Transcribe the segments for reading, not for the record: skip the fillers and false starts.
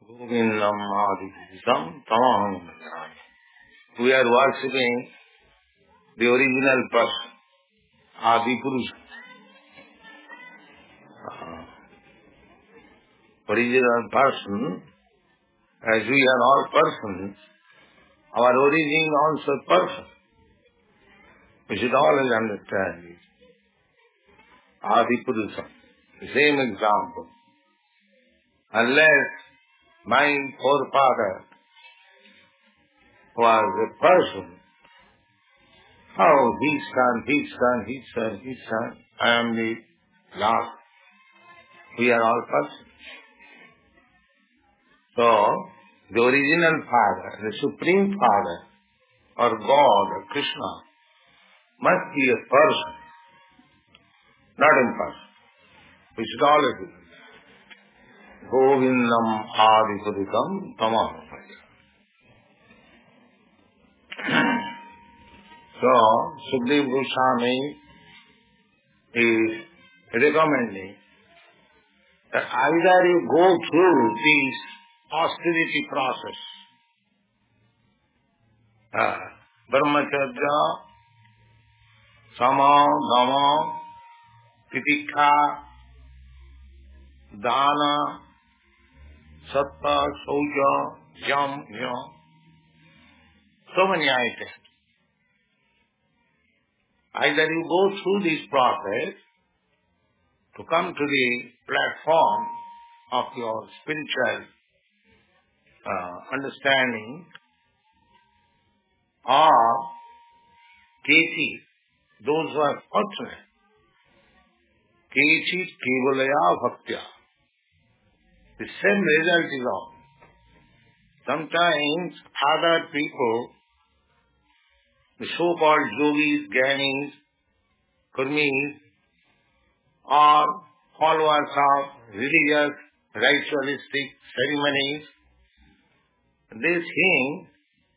Govindam Adipurusam Tamaham Bhajami. We are worshipping the original person, Adipurusha. Original person, as we are all persons, our origin also person. We should always understand it. Adipurusha, the same example. Unless my forefather was a person, his son, I am the last. We are all persons. So, the original father, the supreme father, or God, or Krishna, must be a person, not impersonal. We should always do this. Govindam Adipurusam Tamaham Bhajami. So, Sukadeva Goswami is recommending that either you go through this austerity process, brahmacharya, sama, dama, titikha, dana, satta, shaucha, yam, so many items. Either you go through this process to come to the platform of your spiritual understanding, or kechit, those who are fortunate, kechit kevalaya bhaktya, the same result is all. Sometimes other people, the so-called yogis, gyanis, kurmis, or followers of religious, ritualistic ceremonies, they think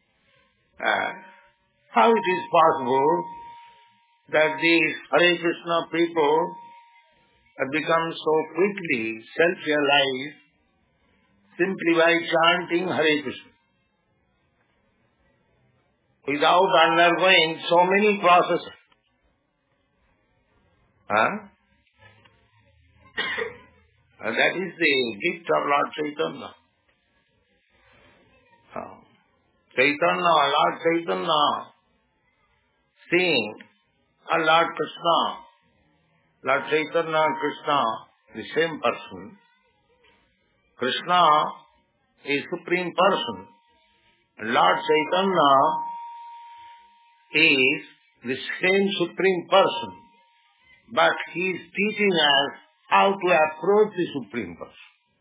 how it is possible that these Hare Krishna people have become so quickly self-realized simply by chanting Hare Krishna, without undergoing so many processes. And that is the gift of Lord Chaitanya. Lord Chaitanya, seeing Lord Krishna, Lord Chaitanya and Krishna, the same person. Krishna is supreme person. Lord Chaitanya is the same supreme person, but he is teaching us how to approach the supreme person.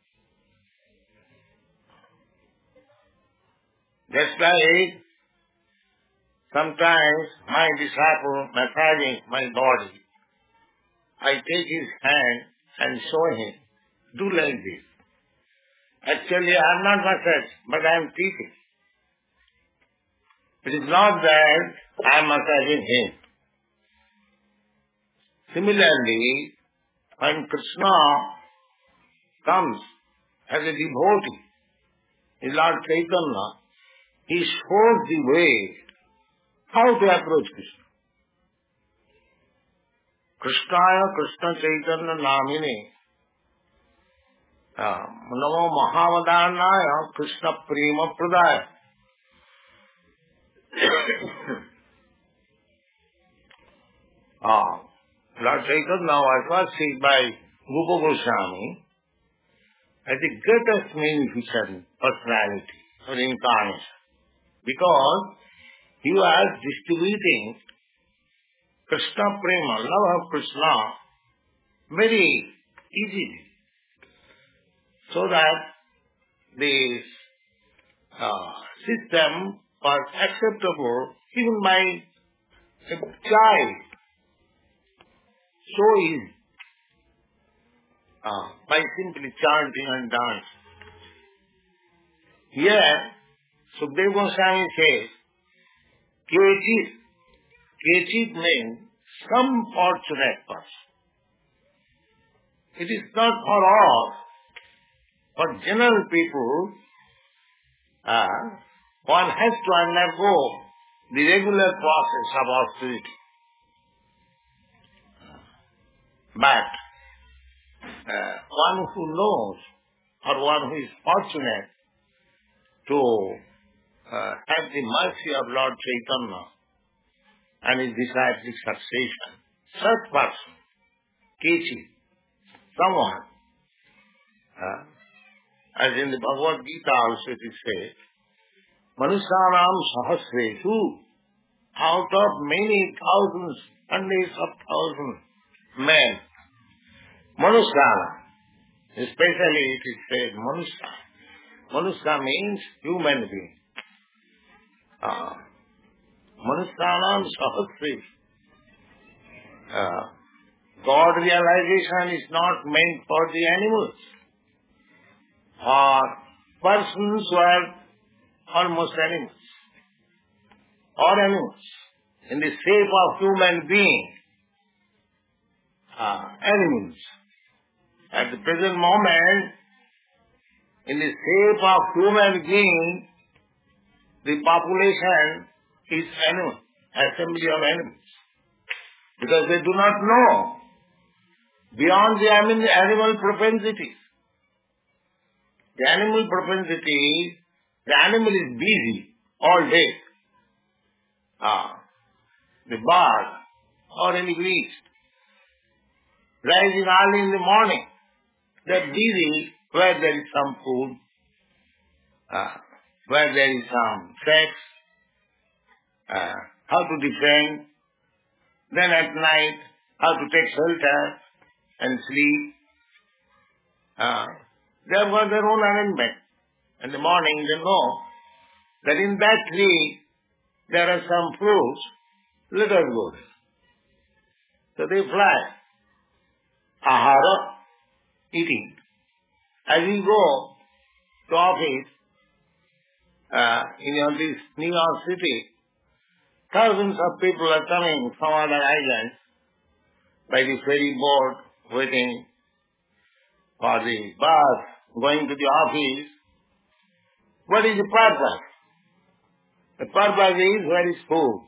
Just like sometimes my disciple massaging my body, I take his hand and show him, do like this. Actually I am not massaging, but I am teaching. It is not that I am massaging him. Similarly, when Krishna comes as a devotee, in Lord Chaitanya, he shows the way how to approach Krishna. Krishnaya Krishna Chaitanya Namine Namo Mahavadhanaya Krishna Prema Pradaya. Lord Chaitanya was worshipped by Rupa Goswami as the greatest magnificent personality or incarnation, because he was distributing Krishna Prema, love of Krishna, very easily, so that the system was acceptable even by a child. So easy, by simply chanting and dancing. Here, Sukadeva Goswami says, Kechit means some fortunate person. It is not for all. For general people, one has to undergo the regular process of austerity. But one who knows, or one who is fortunate to have the mercy of Lord Chaitanya and his disciplic succession, such person, Kechi, someone, as in the Bhagavad Gita also it is said, Manusyanam sahasreshu, out of many thousands, hundreds of thousands men, Manusyana, especially it is said Manusya. Manusya means human being. Manusyanam sahasreshu. God realization is not meant for the animals. For persons who are almost animals, or animals, in the shape of human being, animals. At the present moment, in the shape of human being, the population is animal, assembly of animals. Because they do not know beyond the animal propensities. The animal propensity, the animal is busy all day. The bird or any beast, rising early in the morning, they are busy where there is some food, where there is some sex, how to defend, then at night, how to take shelter and sleep. They have got their own arrangement. In the morning they know that in that tree there are some fruits, let us go there. So they fly. Ahara, eating. As you go to office in this New York City, thousands of people are coming from other islands by the ferry boat, waiting for the bus, going to the office. What is the purpose? The purpose is where is food.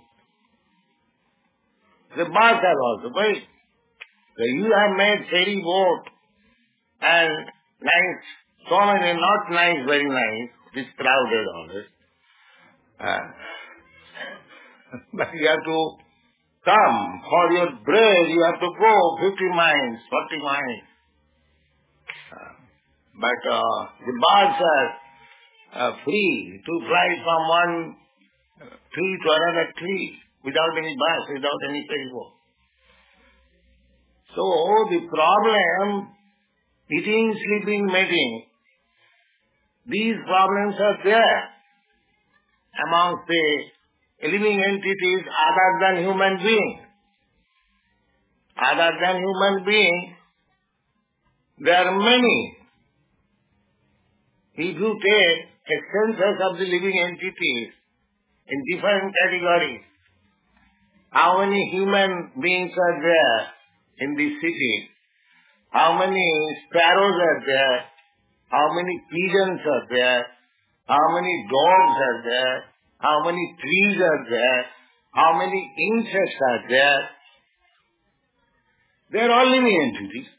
The bus are also going. So you have made ferry boat and nice, so many, not nice, very nice, it is crowded always. But you have to come for your bread, you have to go 50 miles, 40 miles. But the birds are free to fly from one tree to another tree without any bus, without any ferry boat. So the problem, eating, sleeping, mating, these problems are there amongst the living entities other than human being. Other than human being, there are many. If you take a census of the living entities in different categories, how many human beings are there in this city? How many sparrows are there? How many pigeons are there? How many dogs are there? How many trees are there? How many insects are there? They are all living entities.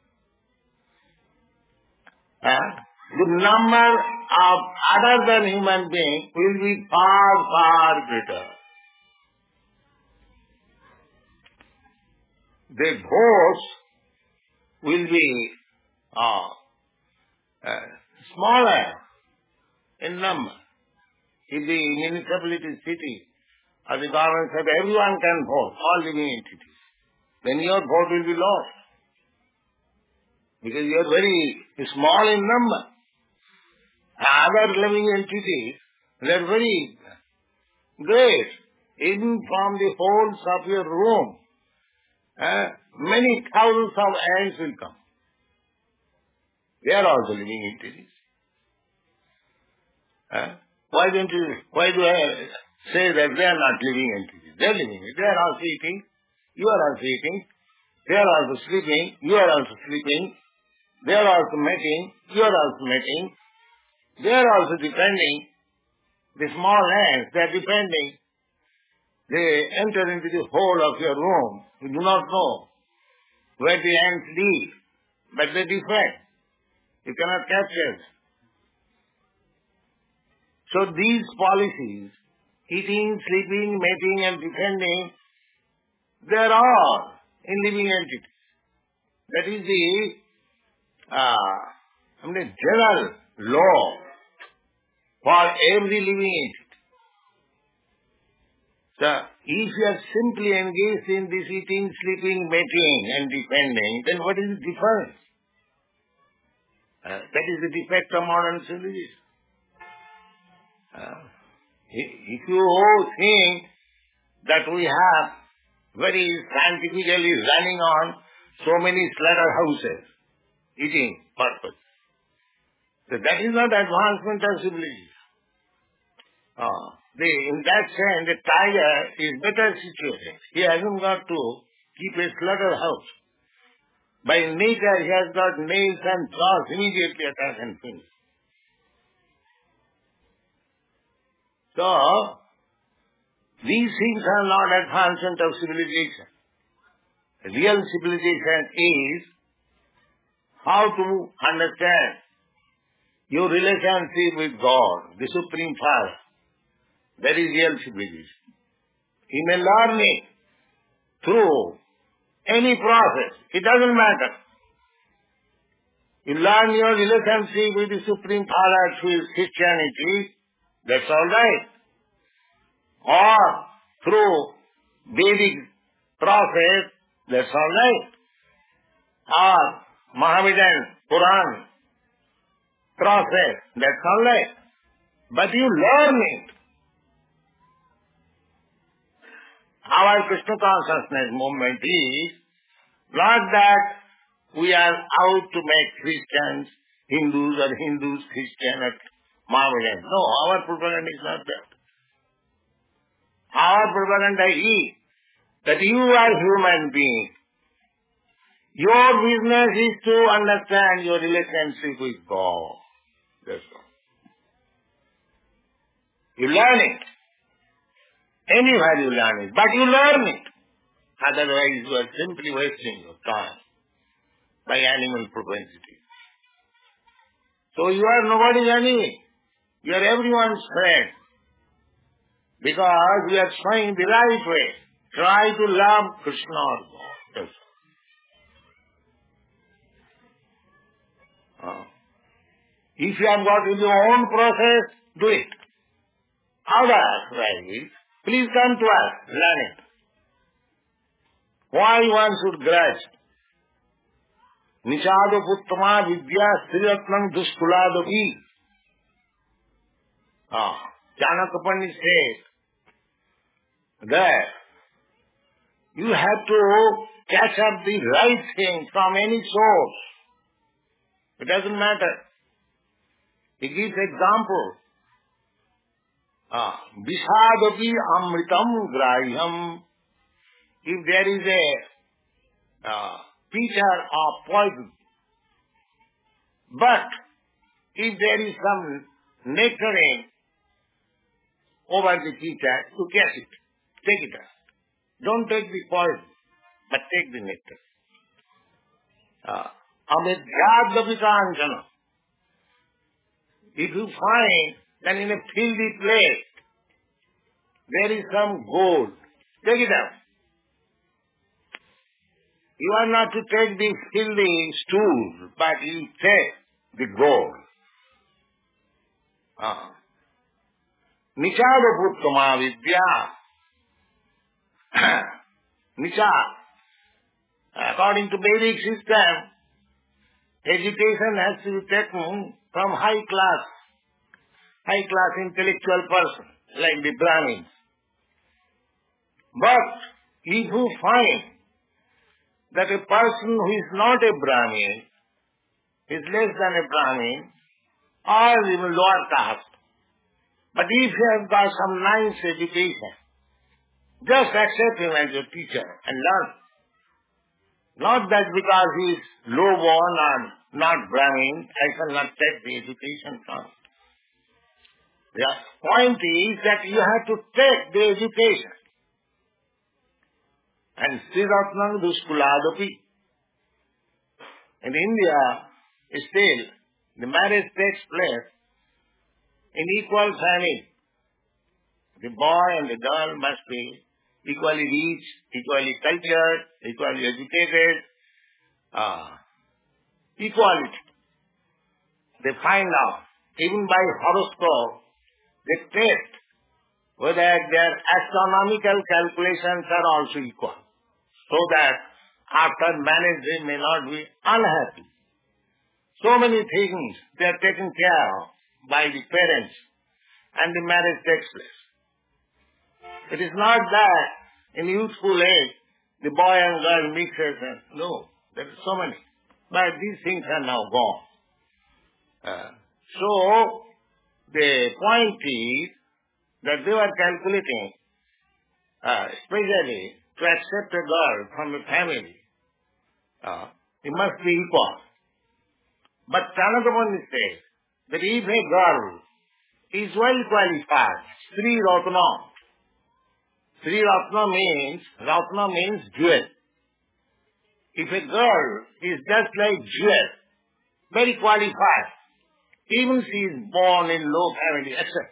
The number of other than human beings will be far, far greater. The ghosts will be smaller in number. If the municipality, city, or the government said everyone can vote, all living entities, then your vote will be lost. Because you are very small in number. Other living entities, they are very great. Even from the holes of your room, many thousands of ants will come. They are also living entities. Why do I say that they are not living entities? They are living. They are also eating. You are also eating. They are also sleeping. You are also sleeping. They are also mating, you are also mating. They are also defending. The small ants, they are defending. They enter into the hole of your room. You do not know where the ants live, but they defend. You cannot capture them. So these policies, eating, sleeping, mating and defending, they are all in living entities. That is the general law for every living entity. So, if you are simply engaged in this eating, sleeping, mating and defending, then what is the difference? That is the defect of modern civilization. If you think that we have very scientifically running on so many slaughterhouses, eating purpose, so that is not advancement of civilization. In that sense, the tiger is better situated. He hasn't got to keep a slaughterhouse. By nature, he has got nails and claws, immediately attack and finish. So, these things are not advancement of civilization. Real civilization is how to understand your relationship with God, the Supreme Father. That is real civilization. You may learn it through any process. It doesn't matter. You learn your relationship with the Supreme Father through Christianity, that's all right. Or through Vedic process, that's all right. Or Mohammedan Quran process, that's all right. But you learn it. Our Krishna consciousness movement is not that we are out to make Christians Hindus or Hindus Christian or Mohammedans. No, our propaganda is not that. Our propaganda is that you are human being. Your business is to understand your relationship with God. That's all. You learn it. Anywhere you learn it, but you learn it. Otherwise you are simply wasting your time by animal propensity. So you are nobody's enemy. You are everyone's friend. Because we are showing the right way. Try to love Krishna or God. That's all. If you have got your own process, do it. Otherwise, please come to us, learn it. Why one should grudge? Nishado puttama vidya sriratnam dushkuladapi. Chanakya Pandit says that you have to catch up the right thing from any source. It doesn't matter. He gives example. Vishadapi amritam grahyam. If there is a pitcher of poison, but if there is some nectarine over the pitcher, you catch it, take it out. Don't take the poison, but take the nectar. Amidhyadapi kanchana. If you find that in a filthy place there is some gold, take it out. You are not to take the filthy stool, but you take the gold. Nichada puttama vidya. Nicha. According to Vedic system, education has to be taken from high class intellectual person, like the Brahmins. But if you find that a person who is not a Brahmin is less than a Brahmin or even lower caste, but if he has got some nice education, just accept him as your teacher and learn. Not that because he is low-born or not Brahmin, I shall not take the education from. The point is that you have to take the education. And Sriratnam Duskuladapi. In India, still, the marriage takes place in equal family. The boy and the girl must be equally rich, equally cultured, equally educated, equality. They find out, even by horoscope, they test whether their astronomical calculations are also equal, so that after marriage they may not be unhappy. So many things they are taken care of by the parents, and the marriage takes place. It is not that in youthful age the boy and girl mixes and no, there are so many. But these things are now gone. So the point is that they were calculating, especially to accept a girl from a family, it must be equal. But Chanakapani says that if a girl is well qualified, Sri Ratna. Sri Ratna means jewel. If a girl is just like jewel, very qualified, even she is born in low family, etc.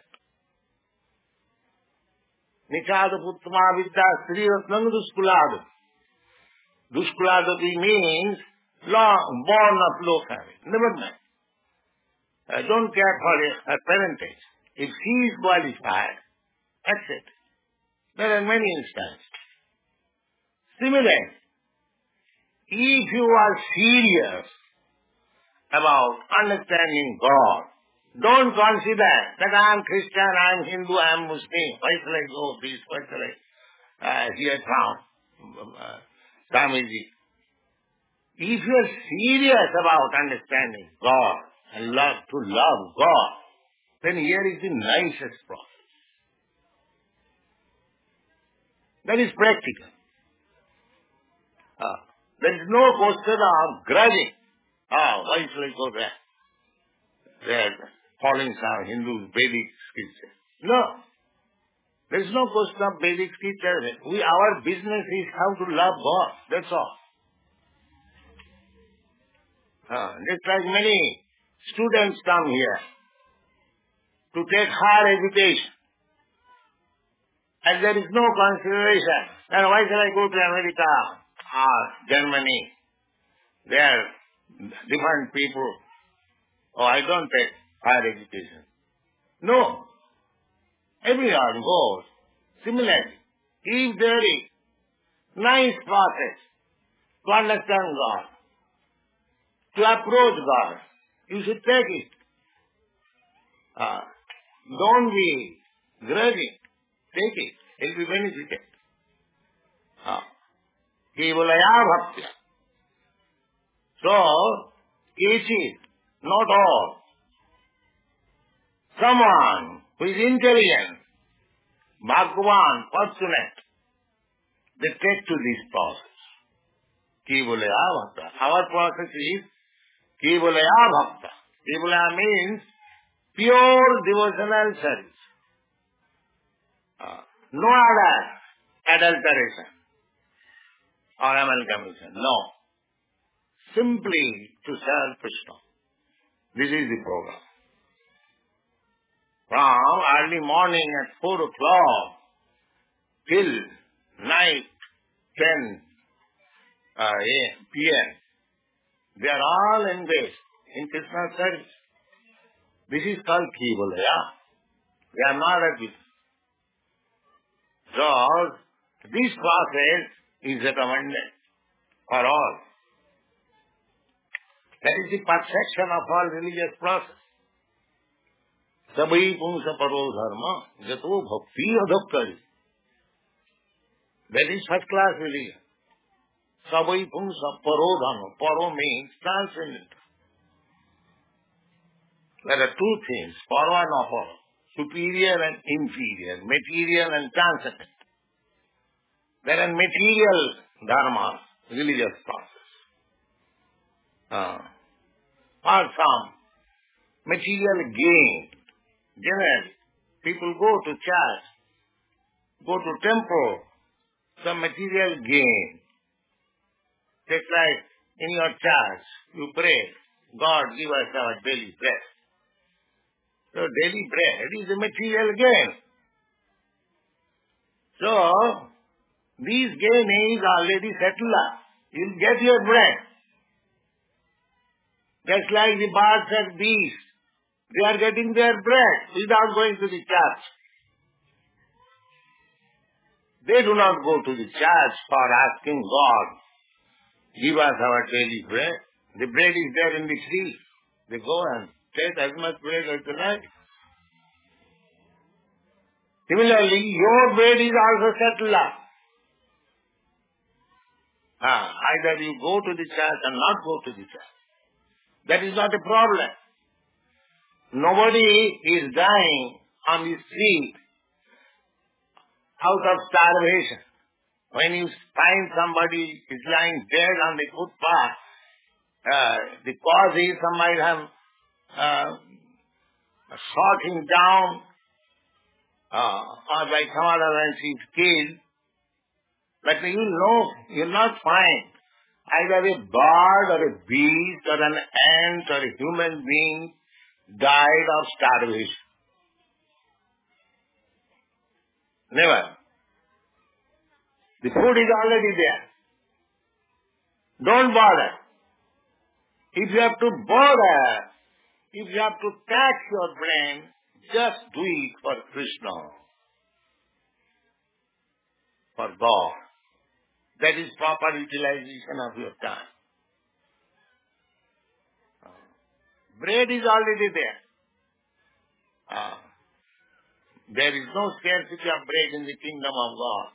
Nichada Puttama Vidya Sri Ratnam Duskuladu. Duskuladapi means born of low family. Never mind. I don't care for her parentage. If she is qualified, that's it. There are many instances. Similarly, if you are serious about understanding God, don't consider that I am Christian, I am Hindu, I am Muslim. Why shall I go this? Why shall I hear from Swamiji? If you are serious about understanding God and to love God, then here is the nicest process. That is practical. There is no question of grudging. Why shall I go there? They are following some Hindu Vedic scripture. No. There is no question of Vedic scripture. Our business is how to love God. That's all. Just like many students come here to take higher education. And there is no consideration. Then why shall I go to America or Germany? They are different people. I don't take higher education. No. Everyone goes. Similarly, if there is nice process to understand God, to approach God, you should take it. Don't be grudging. Take it. It will be benefited. Kevalaya bhaktya. So, it is not all. Someone who is intelligent, Bhagwan, fortunate, they take to this process. Kevalaya bhakta. Our process is Kevalaya bhakta. Kevalaya means pure devotional service. No other adulteration or amalgamation. No. Simply to serve Krishna. This is the program. From early morning at 4 o'clock till night 10 p.m. They are all engaged in Krishna service. This is called Kevalaya. They are not at this. So, this process is recommended for all. That is the perfection of all religious process. Sabai pumsa paro dharma, jato bhakti adhokkari. That is first class religion. Sabai pumsa paro dharma. Paro means transcendental. There are two things, paro and aparo. Superior and inferior, material and transcendent. There are material dharmas, religious process. for some material gain. Generally, people go to church, go to temple, some material gain. Just like in your church, you pray, God give us our daily bread. So daily bread is a material gain. So, these gain is already settled up. You'll get your bread. Just like the birds and beasts, they are getting their bread without going to the church. They do not go to the church for asking God, give us our daily bread. The bread is there in the tree. They go and take as much bread as they like. Similarly, your bread is also settled up. Either you go to the church or not go to the church. That is not a problem. Nobody is dying on the street out of starvation. When you find somebody is lying dead on the footpath, the cause is somebody have shot him down or by some other means he is killed. But you'll not find either a bird or a beast or an ant or a human being died of starvation. Never. The food is already there. Don't bother. If you have to bother, if you have to tax your brain, just do it for Krishna, for God. That is proper utilization of your time. Bread is already there. There is no scarcity of bread in the kingdom of God.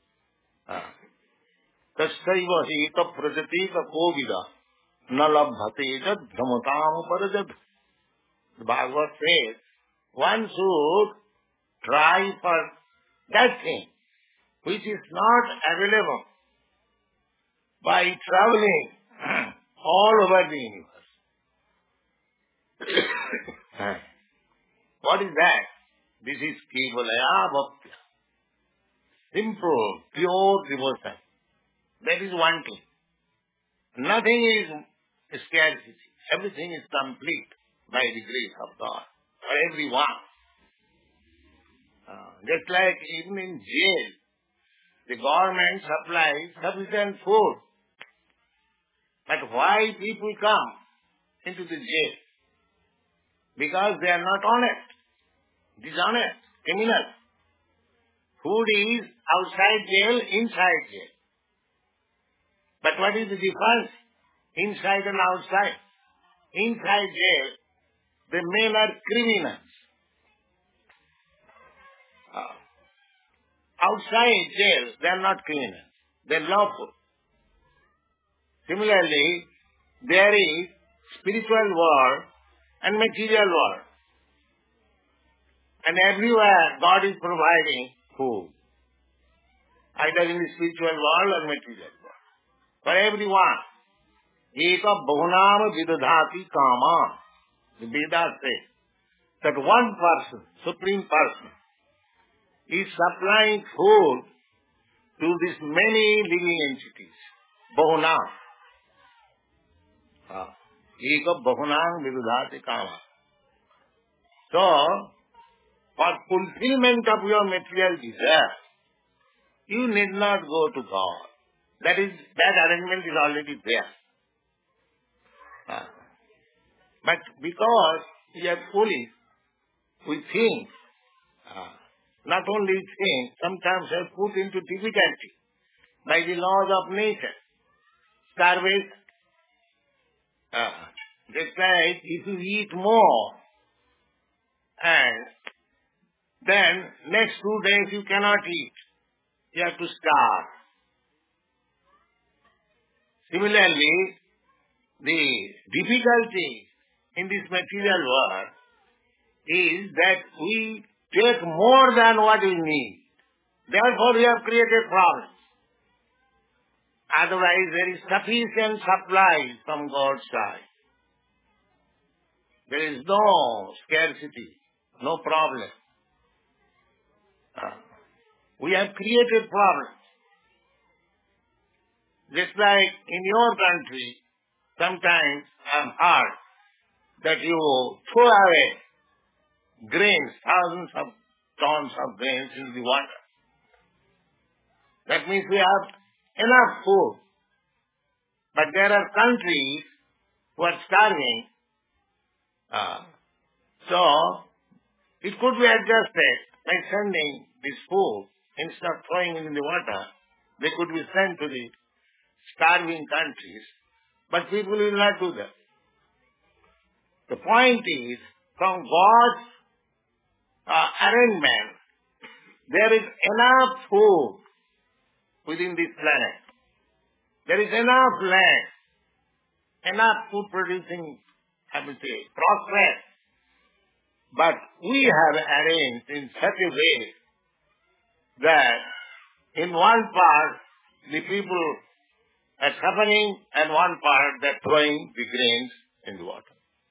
Tassaiva hita prajatika kovida na labhate jad dhamatam parajad. The Bhagavad says, one should try for that thing which is not available by traveling all over the universe. What is that? This is Kevalaya Bhaktya. Simple, pure devotion. That is one thing. Nothing is scarcity. Everything is complete by the grace of God for everyone. Just like even in jail, the government supplies sufficient food. But why people come into the jail? Because they are not honest, dishonest, criminal. Food is outside jail, inside jail. But what is the difference? Inside and outside. Inside jail, the men are criminals. Outside jail, they are not criminals. They are lawful. Similarly, there is spiritual world and material world. And everywhere God is providing food. Either in the spiritual world or material world. For everyone. Eka bahunam vidadhati kama. The Vedas say that one person, supreme person, is supplying food to these many living entities. Bahunam. Eka bahunam vidadhati kama. So, for fulfillment of your material desire, you need not go to God. That arrangement is already there. But because we are foolish, we think, not only think, sometimes are put into difficulty by the laws of nature. Starvation. Just like if you eat more, and then next 2 days you cannot eat. You have to starve. Similarly, the difficulty in this material world is that we take more than what we need. Therefore we have created problems. Otherwise there is sufficient supply from God's side. There is no scarcity, no problem. We have created problems. Just like in your country, sometimes I've heard that you throw away grains, thousands of tons of grains in the water. That means we have enough food. But there are countries who are starving. So, it could be adjusted by sending this food, instead of throwing it in the water, they could be sent to the starving countries. But people will not do that. The point is, from God's arrangement, there is enough food within this planet. There is enough land, enough food producing, I would say, process. But we have arranged in such a way that in one part the people are suffering and one part they're throwing the grains in the water.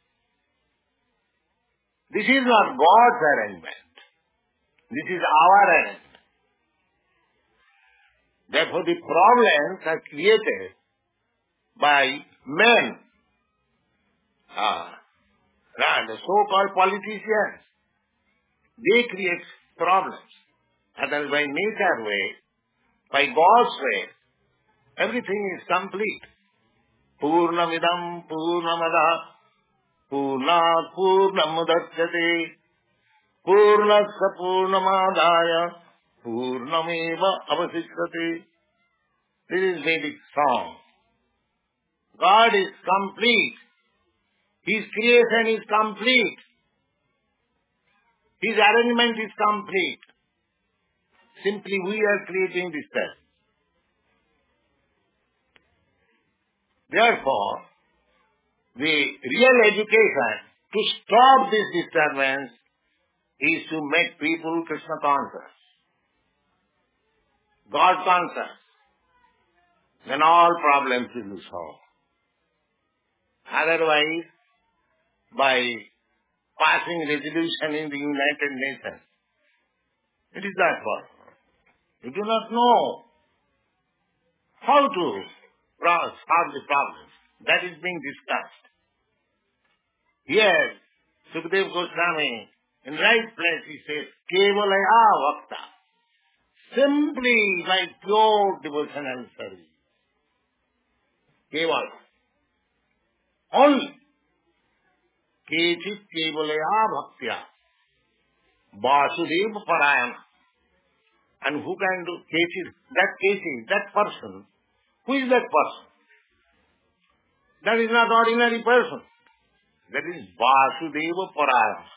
This is not God's arrangement. This is our arrangement. Therefore, the problems are created by men, the so-called politicians. They create problems. Otherwise, by nature way, by God's way, everything is complete. Purnamidam purnamada purnat purnamudachyate purnasya purnamadaya purnameva avasishyate. This is Vedic song. God is complete. His creation is complete. His arrangement is complete. Simply we are creating this self. Therefore, the real education to stop this disturbance is to make people Krishna conscious, God conscious. Then all problems will be solved. Otherwise, by passing resolution in the United Nations, it is not possible. You do not know how to solve the problems. That is being discussed. Here, Sukadeva Goswami, in right place, he says, Kevalaya Vakta. Simply by pure devotional service. Keval. Only. Kechit Kevalaya Bhaktya. Vasudeva Parayana. And who can do Kechit? That person. Who is that person? That is not ordinary person. That is Vasudeva Parayana.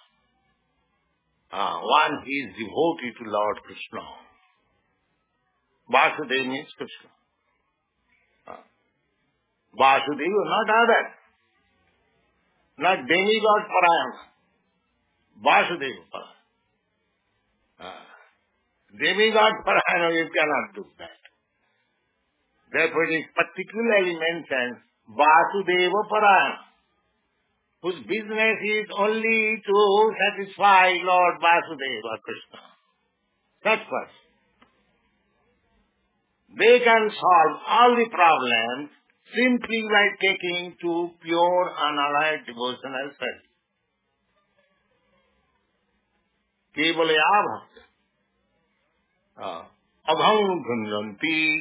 One who is devoted to Lord Krishna. Vasudeva means Krishna. Vasudeva, not other. Not demigod Parayana. Vasudeva Parayana. Demigod Parayana, you cannot do that. Therefore it is particularly mentioned Vasudeva Parayana, whose business is only to satisfy Lord Vasudeva Krishna. Such person. They can solve all the problems simply by taking to pure unalloyed devotional service. Kevalaya bhakti. Abhang bhunjanti.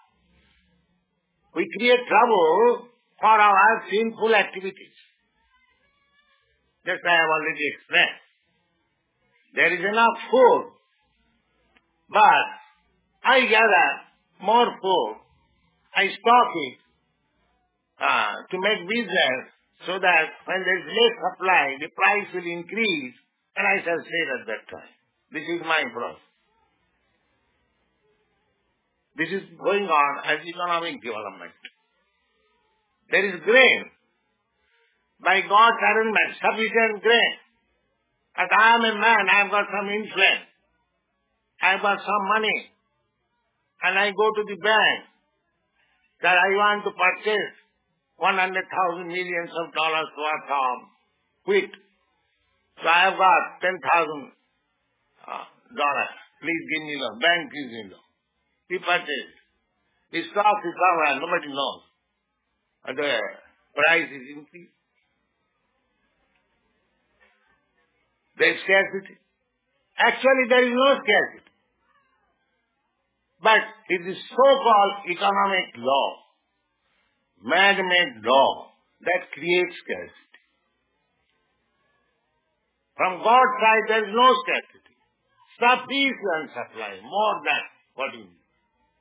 We create trouble for our sinful activities. Just I have already explained. There is enough food, but I gather more food. I stock it to make business so that when there is less supply, the price will increase and I shall sell at that time. This is my process. This is going on as economic development. There is grain. By God's arrangement, sufficient grain. But I am a man, I have got some influence. I have got some money. And I go to the bank that I want to purchase $100,000 millions worth of quit. So I have got $10,000. Please give me loan. Bank gives me loan. He purchased. His stock is somewhere, nobody knows. And the price is increased. There is scarcity. Actually, there is no scarcity. But it is so-called economic law, man-made law, that creates scarcity. From God's side, there is no scarcity. Sufficient supply, more than what you need.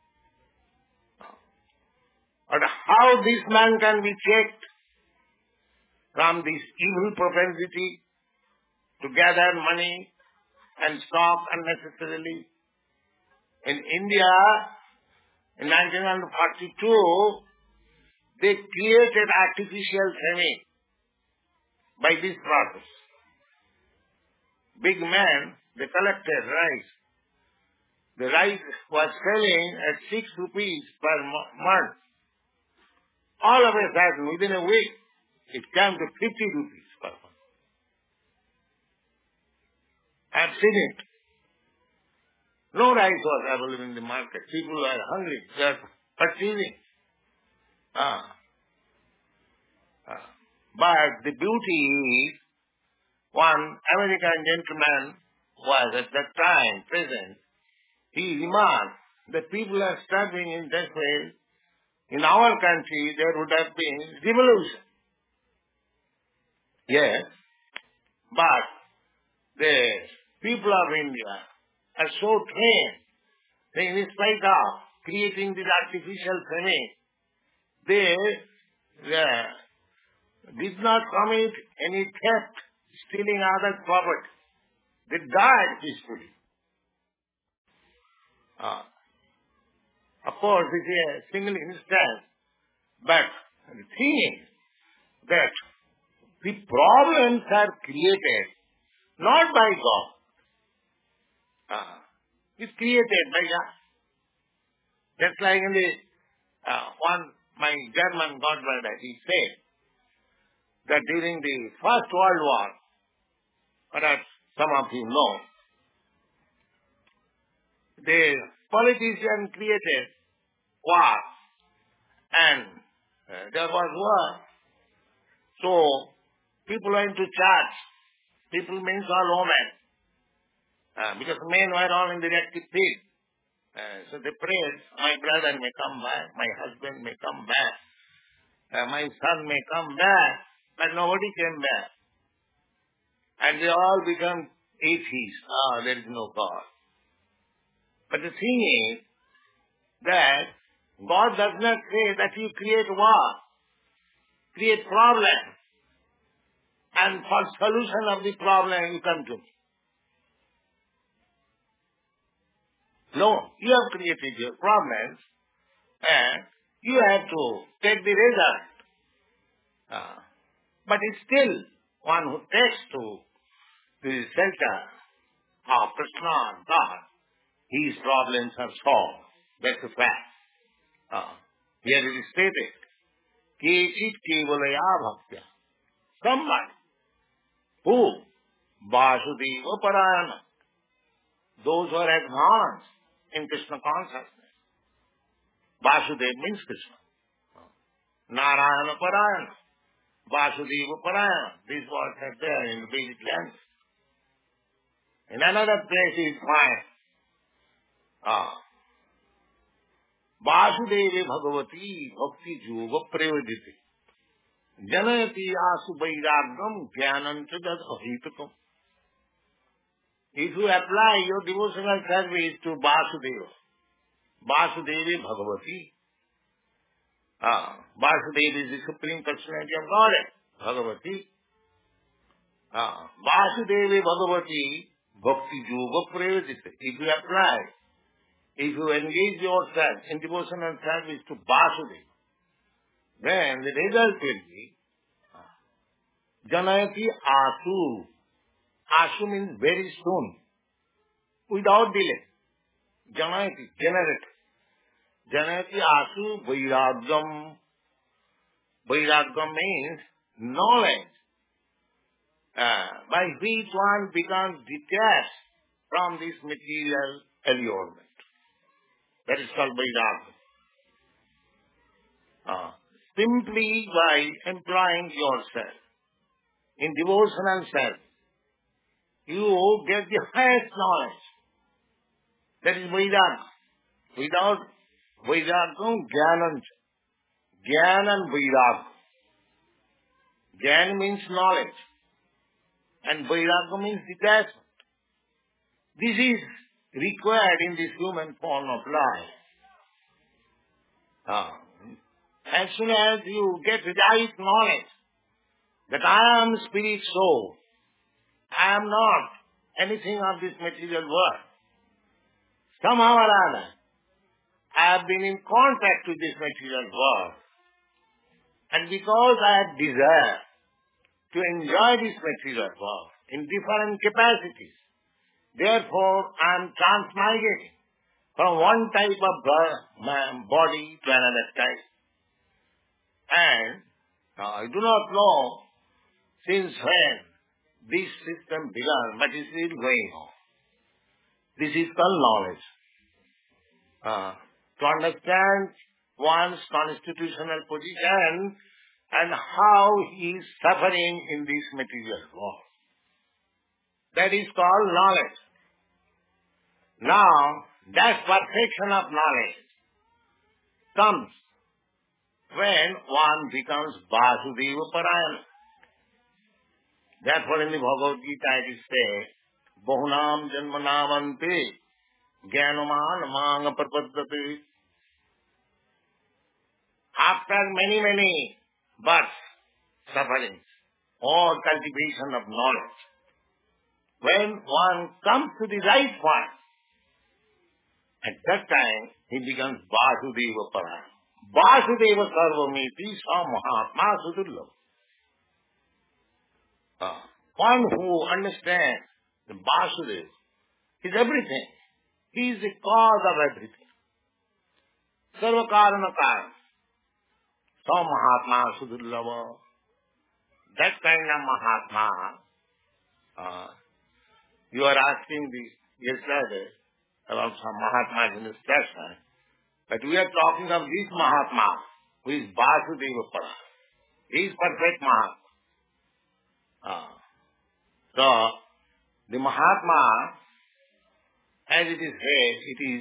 But how this man can be checked from this evil propensity to gather money and stock unnecessarily? In India, in 1942, they created artificial famine by this process. Big men, they collected rice. The rice was selling at 6 rupees per month. All of a sudden, within a week, it came to 50 rupees per month. I've seen it. No rice was available in the market. People were hungry. They are purchasing. But the beauty is, one American gentleman was at that time present. He remarked that people are starving in that way. In our country, there would have been revolution. Yes, but the people of India are so trained that in spite of creating this artificial famine, they did not commit any theft, stealing other property. They died peacefully. Of course, this is a single instance, but the thing is that the problems are created not by God. It's created by God. Just like in the my German godbrother, he said that during the First World War, perhaps some of you know, the politician created war, and there was war. So people went to church. People means all women, because men were all in the electric field. So they prayed, my brother may come back, my husband may come back, my son may come back, but nobody came back. And they all become atheists. There is no God. But the thing is that God does not say that you create war, create problem, and for solution of the problem you come to me. No, you have created your problems and you have to take the result. But it's still one who takes to the center of Krishna and God, his problems are solved. That's a fact. Here it is stated, Kechit kevalaya bhaktya. Somebody who Vasudeva Parayana, those who are advanced in Krishna consciousness. Vasudeva means Krishna. Narayana Parayana. Vasudeva Parayana. These words are there in the Vedic language. In another place you find Vasudeva Bhagavati Bhakti Yoga Prayoditi Janayati Asu Vairagam Jnanam Chadad Ahitakam. If you apply your devotional service to Vasudeva, Vasudevi Bhagavati, Vasudeva is the Supreme Personality of Godhead, Bhagavati. Vasudevi Bhagavati Bhakti Yoga Prayodita. If you apply, if you engage yourself in devotional service to Vasudeva, then the result will be Janayati Asu. Asu means very soon, without delay. Janayati, generate. Janayati Asu Vairagam. Vairagam means knowledge. by which one becomes detached from this material allurement. That is called Vairagya. Simply by employing yourself in devotional service, you get the highest knowledge. That is Vairagya. Without Vairagya, Jnanam. Jnana and Vairagya. Jnana means knowledge, and Vairagya means detachment. This is required in this human form of life. As soon as you get right knowledge that I am spirit soul, I am not anything of this material world. Somehow or other, I have been in contact with this material world. And because I have desire to enjoy this material world in different capacities, therefore I am transmigrating from one type of body to another type. And I do not know since when this system began, but it is still going on. This is called knowledge. To understand one's constitutional position and how he is suffering in this material world. That is called knowledge. Now, that perfection of knowledge comes when one becomes Vasudeva Parayana. Therefore in the Bhagavad Gita it is said, Bahunam Janmanamante Jnanaman Manga Prapaddate. After many births, sufferings, or cultivation of knowledge, when one comes to the right point, at that time he becomes Vasudeva Parayana. Vasudeva Sarvamiti Sa Mahatma Sudurlabha. One who understands the Vasudeva is everything. He is the cause of everything. Sarva Karana Karana. Sa Mahatma Sudurlabha. That kind of Mahatma, you are asking yesterday about some Mahatmas in this session, but we are talking of this Mahatma who is Vasudeva Parayana. He is perfect Mahatma. So, the Mahatma, as it is said, it is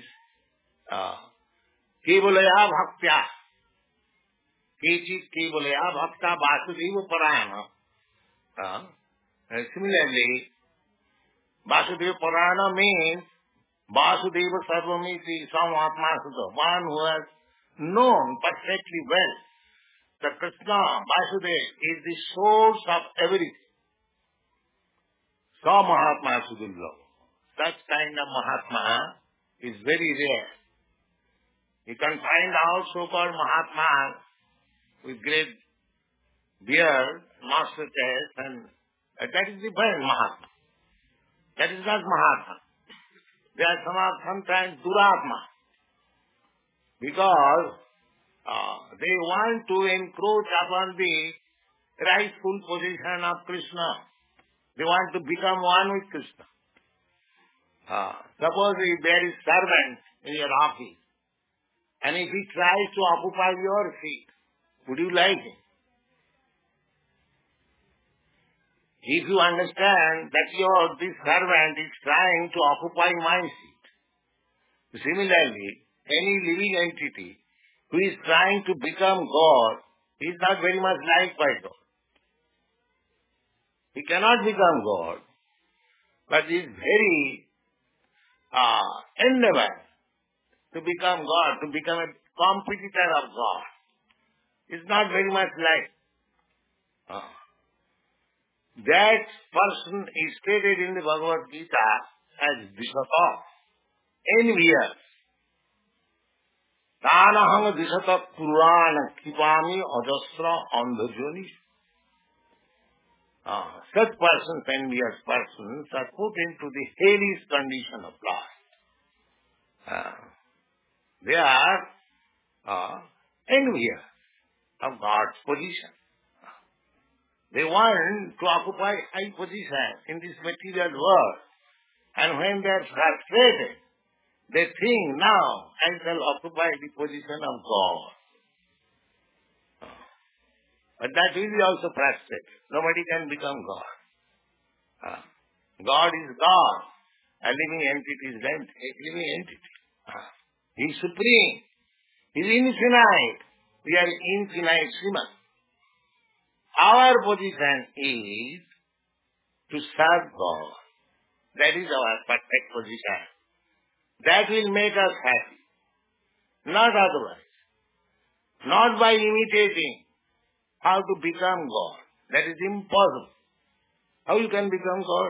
Kevalaya Bhaktya. Kechit Kevalaya Bhakta Vasudeva Parayana. Similarly, Vasudeva Parayana means Vasudeva Sarvamiti Samahatma Sudha. One who has known perfectly well that Krishna, Vasudeva, is the source of everything. Samahatma Sudurlabha. Such kind of Mahatma is very rare. You can find out so-called Mahatmas with great beard, master chest, and that is different Mahatma. That is not Mahatma. They are sometimes Duratma. Because they want to encroach upon the rightful position of Krishna. They want to become one with Krishna. Suppose if there is servant in your office, and if he tries to occupy your seat, would you like him? If you understand that this servant is trying to occupy my seat, similarly, any living entity who is trying to become God is not very much liked by God. He cannot become God, but is very endeavor to become God, to become a competitor of God. Is not very much liked. That person is stated in the Bhagavad Gita as Dishata, envious. Tanaham Dishata Purana Kipami Ajasra Andhajoni. Such persons, envious persons, are put into the hellish condition of life. They are envious of God's position. They want to occupy high position in this material world. And when they are frustrated, they think, now I shall occupy the position of God. But that will be also frustrated. Nobody can become God. God is God. A living entity is a living entity. He is supreme. He is infinite. We are infinite human. Our position is to serve God. That is our perfect position. That will make us happy. Not otherwise. Not by imitating how to become God. That is impossible. How you can become God?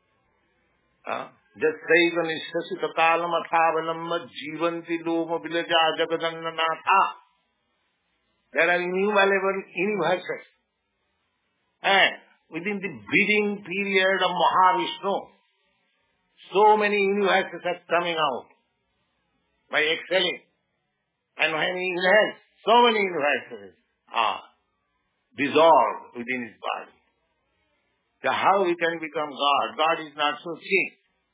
Jassaiva nishasita kalam athavalamba jivanti loma vilaja jagadannanatha. There are innumerable universes. And within the breathing period of Mahavishnu, so many universes are coming out by exhaling. And when he inhales, so many universes are dissolved within his body. So how we can become God? God is not so cheap.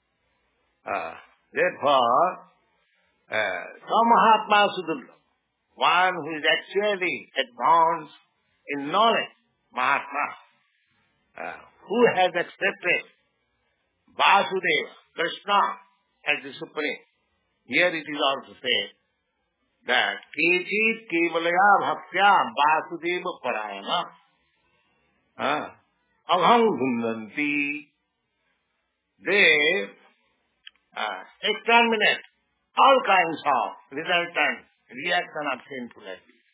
Therefore, some Mahatma Sudurla, one who is actually advanced in knowledge, Mahatma, who has accepted Vasudeva, Krishna, as the Supreme. Here it is also said that Kechit Kevalaya Bhaktya Vasudeva Parayana Aham Dhundanti. They exterminate all kinds of resultant reaction of sinful activity.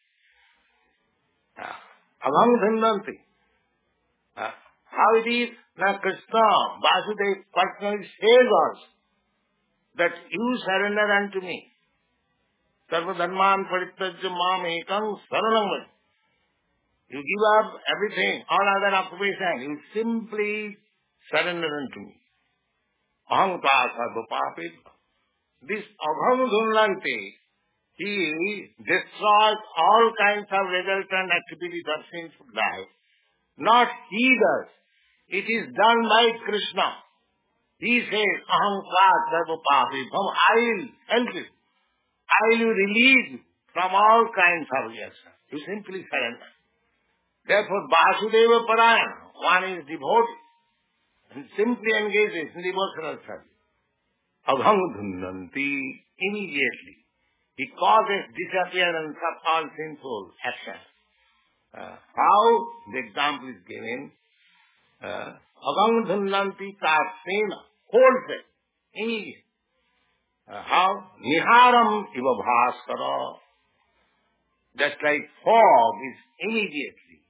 Aham Dhundanti. How it is? Now Krishna, Vasudeva personally says also that you surrender unto me. Sarva dharman parityajya mam ekam saranam vaj. You give up everything, all other occupation. You simply surrender unto me. Aham ta sarva papit. This Aham Dhunlanti, he destroys all kinds of resultant activities of sinful life. Not he does. It is done by Krishna. He says, Aham tvat sarva papitam. I will help you. I will release you from all kinds of reaction. You simply surrender. Therefore, Vasudeva Parayana, one is devotee and simply engages in devotional service. Aham Dhundanti, immediately. He causes disappearance of all sinful actions. How? The example is given. Aham Dhundanti Tasena, wholesale, immediate. How? Niharam iva bhaskara. Just like fog is immediately,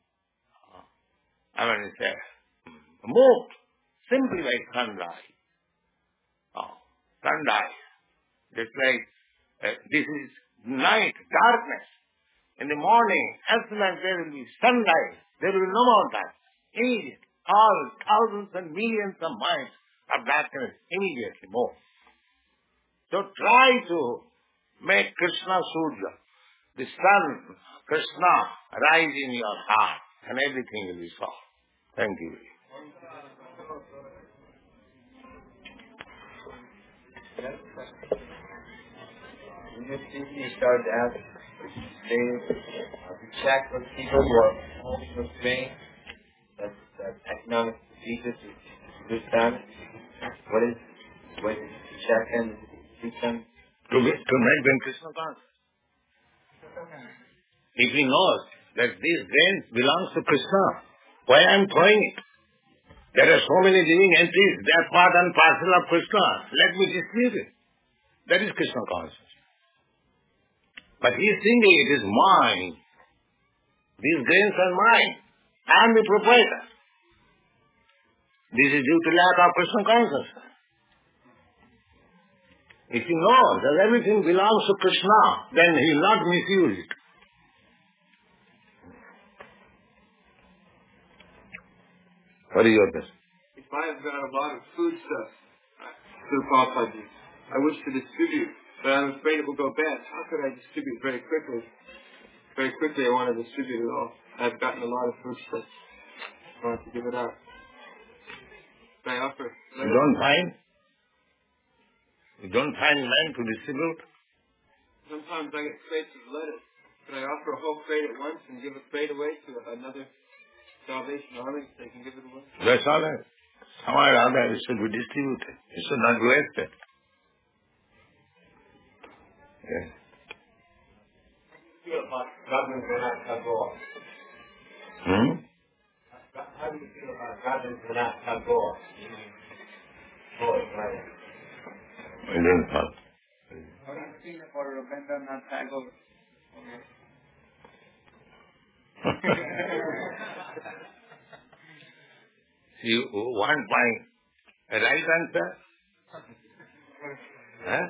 moved simply by sunrise. Sunrise. Just like this is night, darkness. In the morning, as soon as there will be sunrise, there will be no more darkness. Immediately. All thousands and millions of miles of darkness immediately move. So try to make Krishna Surya, the sun, Krishna, rise in your heart and everything will be solved. Thank you. In this speech, you started to ask, to check with people who are holding restraint, that economic diseases is good time. What is to check and teach them? To make them Krishna conscious. If he knows that this grain belongs to Krishna, why I am throwing it? There are so many living entities, they are part and parcel of Krishna. Let me dispute it. That is Krishna consciousness. But he is thinking it is mine. These grains are mine. I am the proprietor. This is due to lack of Krishna consciousness. If you know that everything belongs to Krishna, then he will not misuse it. What is your question? If I have got a lot of food stuff to Prabhupada, I wish to distribute, but I'm afraid it will go bad. How could I distribute very quickly? Very quickly I want to distribute it all. I've gotten a lot of food stuff. want to give it up. Can I offer? You don't find men to distribute? Sometimes I get crates of lettuce. Could I offer a whole crate at once and give a crate away to another Salvation Army so they can give it away? That's all right. Somewhere or other it should be distributed. It should not be wasted. Yes. Rabindranath Tagore. How do you feel about Rabindranath Tagore? I didn't follow. How do you feel about Rabindranath Tagore? You want my right answer? Huh?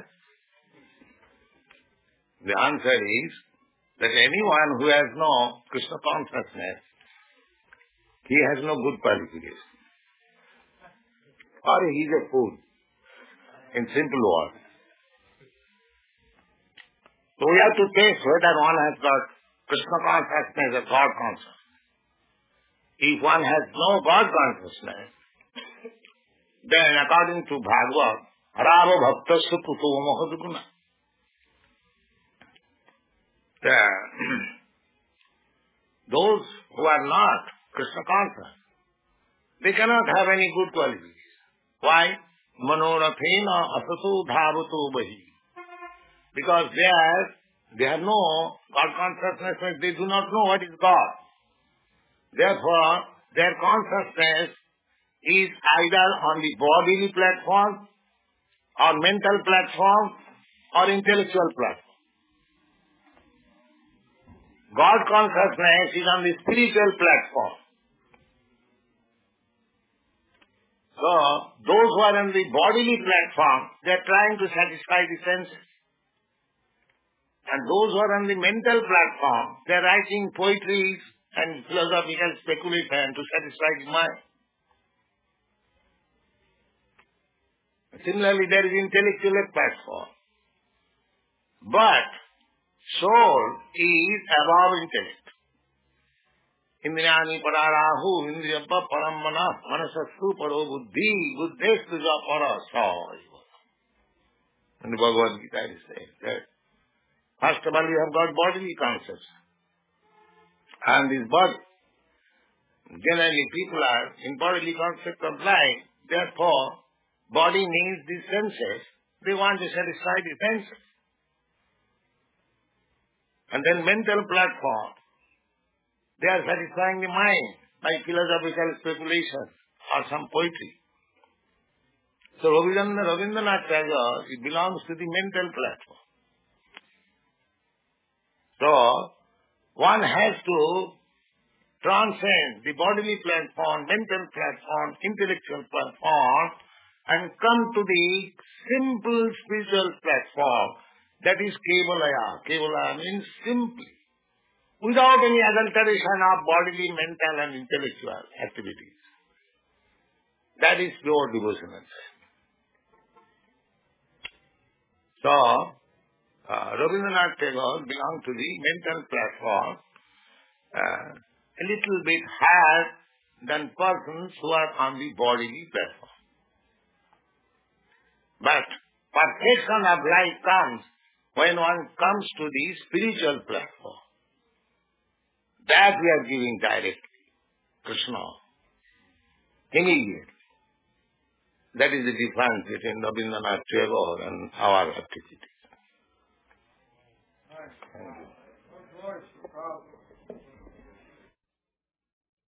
The answer is that anyone who has no Krishna consciousness, he has no good qualification. Or he is a fool, in simple words. So we have to test whether one has got Krishna consciousness or God consciousness. If one has no God consciousness, then according to Bhagavad, Harava Bhaktasya Puto Mahadguna. Those who are not Krishna conscious, they cannot have any good qualities. Why? Manorathena asato dhavato bahi. Because they have no God consciousness, they do not know what is God. Therefore, their consciousness is either on the bodily platform, or mental platform, or intellectual platform. God consciousness is on the spiritual platform. So, those who are on the bodily platform, they are trying to satisfy the senses. And those who are on the mental platform, they are writing poetry and philosophical speculation to satisfy the mind. Similarly, there is intellectual platform. But soul is above intellect. Indriyani pararahu, indriyappa parammana, manasastu paro buddhi, buddhestu ja para saiva. And the Bhagavad Gita is saying that first of all you have got bodily consciousness. And this body, generally people are in bodily concept of life, therefore body needs the senses. They want to satisfy the senses. And then mental platform, they are satisfying the mind by philosophical speculation or some poetry. So Rabindranath Tagore, it belongs to the mental platform. So, one has to transcend the bodily platform, mental platform, intellectual platform, and come to the simple spiritual platform. That is Kevalaya. Kevalaya means simply, without any adulteration of bodily, mental and intellectual activities. That is pure devotional. So, Rabindranath Tagore belonged to the mental platform, a little bit higher than persons who are on the bodily platform. But perfection of life comes when one comes to the spiritual platform. That we are giving directly, Krishna, immediately. That is the difference between Rabindranath Tagore and our activities. Thank you.